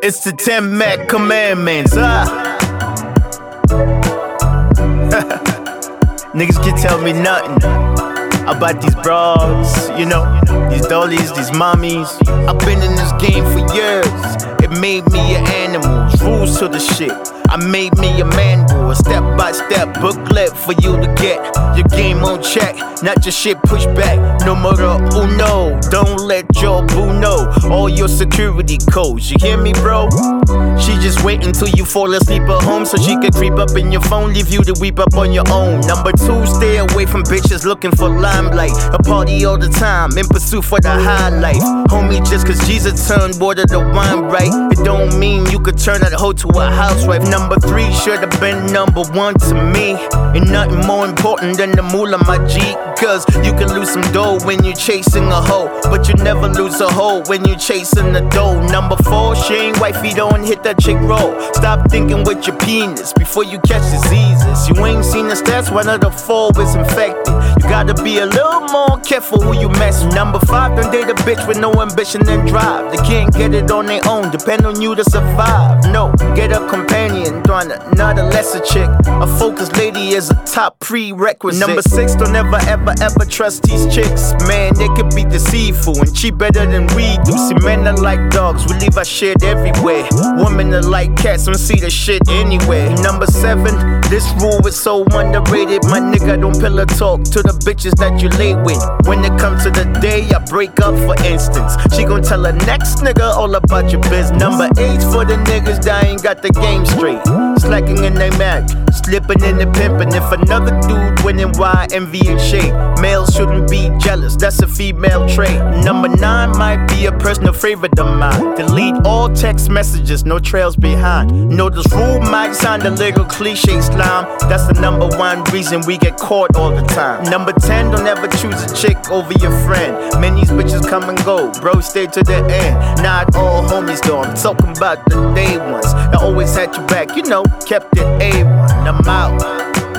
It's the 10 Mac Commandments, Niggas can tell me nothing about these broads, you know, these dollies, these mommies. I've been in this game for years. It made me an animal, rules to the shit. I made me a manual, a step-by-step booklet for you to get your game on check, not your shit pushed back. Numero uno, don't let your boo know all your security codes. You hear me, bro? She just waiting till you fall asleep at home so she can creep up in your phone, leave you to weep up on your own. Number 2, stay away from bitches looking for limelight. A party all the time, in pursuit for the high life. Homie, just cause Jesus turned water to wine right, it don't mean you could turn that hoe to a housewife. Number 3 should've been number 1 to me. Ain't nothing more important than the moolah, my G. Cause you can lose some dough when you chasing a hoe, but you never lose a hoe when you chasing the dough. Number 4, she ain't wifey, don't hit that chick roll. Stop thinking with your penis before you catch diseases. You ain't seen the stats, 1 of the 4 is infected. You gotta be a little more careful who you mess with. Number 5, don't date a bitch with no ambition and drive. They can't get it on their own, depend on you to survive. No, get a companion, not a lesser chick. A focused lady is a top prerequisite. Number 6, don't ever trust these chicks. Man, they could be deceitful and cheat better than we do. See, men are like dogs, we leave our shit everywhere. Women are like cats, don't see the shit anywhere. Number 7, this rule is so underrated. My nigga, don't pillow talk to the bitches that you late with. When it comes to the day I break up, for instance, she gon' tell her next nigga all about your business. Number 8 for the niggas that ain't got the game straight, slacking in they Mac, slipping in the pimpin'. If another dude winning, why envy and shade? Males shouldn't be jealous, that's a female trait. Number 9 might be a personal favorite of mine. Delete all text messages, no trails behind. Know this rule might sound a little cliche, slime. That's the number 1 reason we get caught all the time. Number 10, don't ever choose a chick over your friend. Many bitches come and go, bro, stay to the end. Not all homies though, I'm talking about the day ones that always had your back, you know, kept it A1. I'm out.